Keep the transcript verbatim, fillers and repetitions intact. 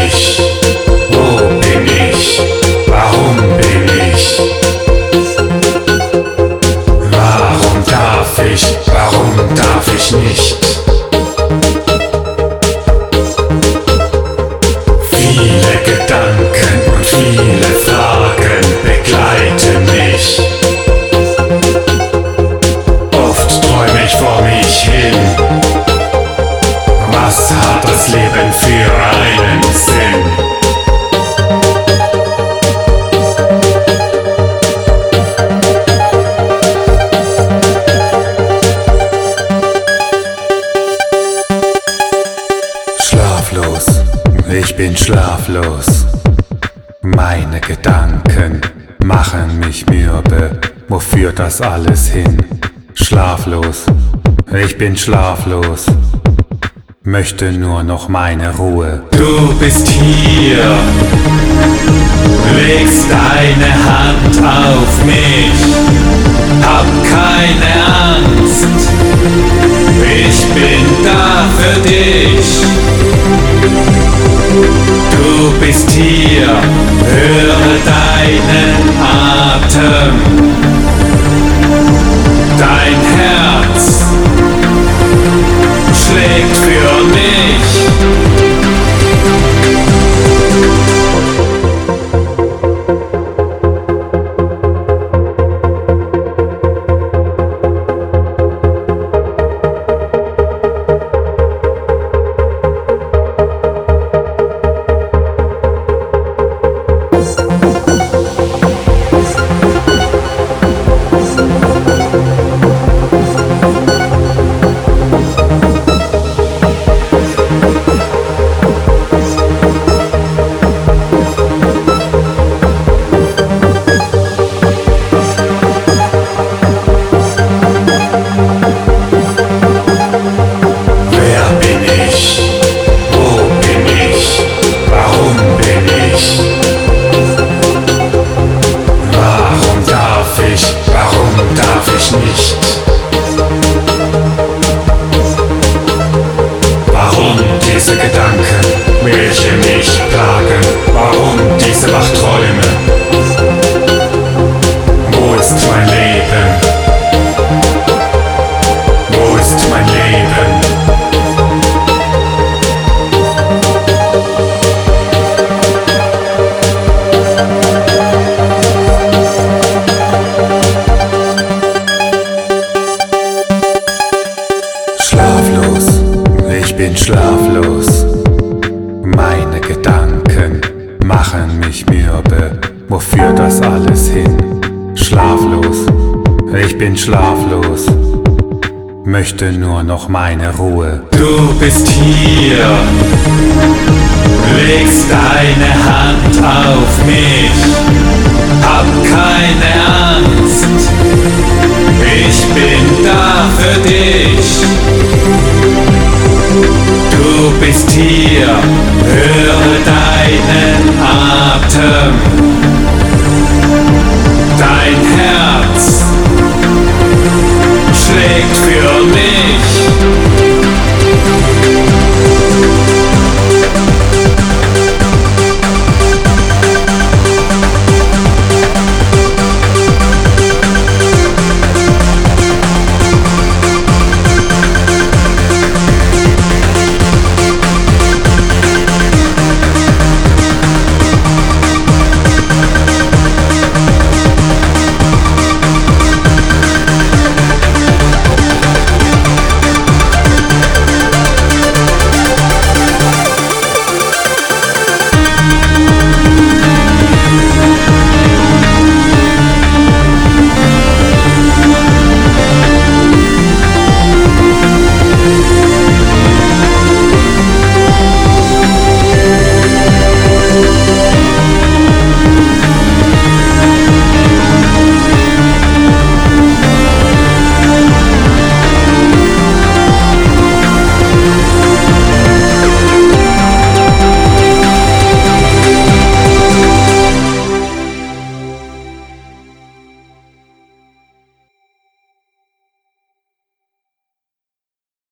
ich? Wo bin ich? Warum bin ich? Warum darf ich? Warum darf ich nicht? Viele Gedanken und viele Fragen begleiten mich. Oft träume ich vor mich hin. Was hat das Leben für einen Sinn? Schlaflos, ich bin schlaflos. Meine Gedanken machen mich mürbe. Wo führt das alles hin? Schlaflos, ich bin schlaflos. Möchte nur noch meine Ruhe. Du bist hier, legst deine Hand auf mich. Hab keine Angst, ich bin da für dich. Du bist hier, höre deinen Atem. Dein Herz schlägt für mich. Diese Gedanken, welche mich plagen, warum diese Wachträume? Wo ist mein Leben? Wo ist mein Leben? Schlaflos, ich bin schlaflos. Meine Gedanken machen mich mürbe. Wo führt das alles hin? Schlaflos, ich bin schlaflos. Möchte nur noch meine Ruhe. Du bist hier, legst deine Hand auf mich. Hab keine Angst, ich bin da für dich. Du bist hier, höre deinen Atem. Dein Herz schlägt für mich.